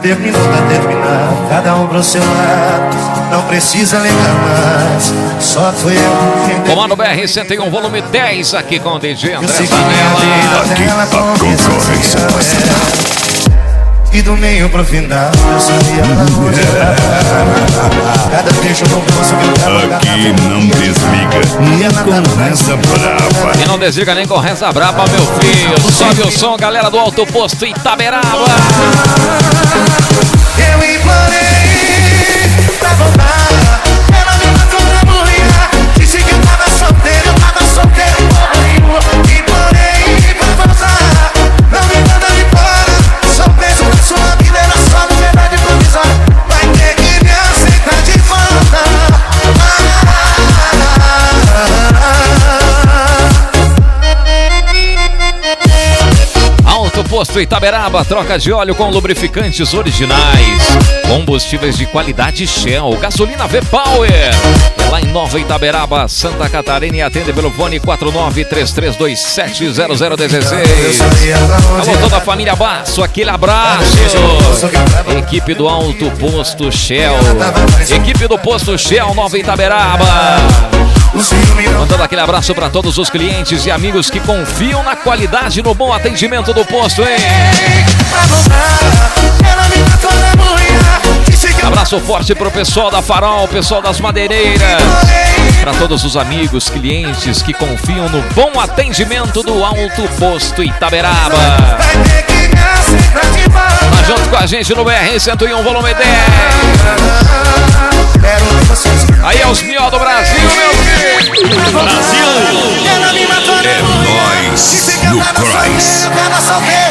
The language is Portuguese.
Terminou, tá terminado, cada um pro seu lado. Não precisa ligar mais, só foi eu quem... Comando BR-101, volume 10, aqui com o DJ André Aqui Zanella. a concorrência e do meio pro final eu sabia pra onde era. Cada beijo no bolso que eu tava. Aqui não desliga nem com reza brava. E não desliga nem com reza brava, meu filho. Sobe o som, galera do Alto Posto Itaberaba. Eu implorei pra voltar. Ela me matou na mulher. Disse que eu tava solteiro porra. Implorei pra voltar. Não me manda de fora. Sou preso na sua vida, era só liberdade provisória. Vai ter que me aceitar de volta. Alto Posto Itaberaba, troca de óleo com lubrificantes originais, combustíveis de qualidade Shell, gasolina V-Power. É lá em Nova Itaberaba, Santa Catarina, e atende pelo fone 4933270016. Alô, toda a família Basso, aquele abraço. Equipe do Alto Posto Shell, equipe do Posto Shell Nova Itaberaba. Mandando aquele abraço para todos os clientes e amigos que confiam na qualidade e no bom atendimento do posto, hein? Abraço forte pro pessoal da Farol, pessoal das Madeireiras, para todos os amigos, clientes que confiam no bom atendimento do Alto Posto Itaberaba. Tá junto com a gente no BR-101, volume 10. Aí é os mió do Brasil, meu filho. Brasil! É nóis no Christ.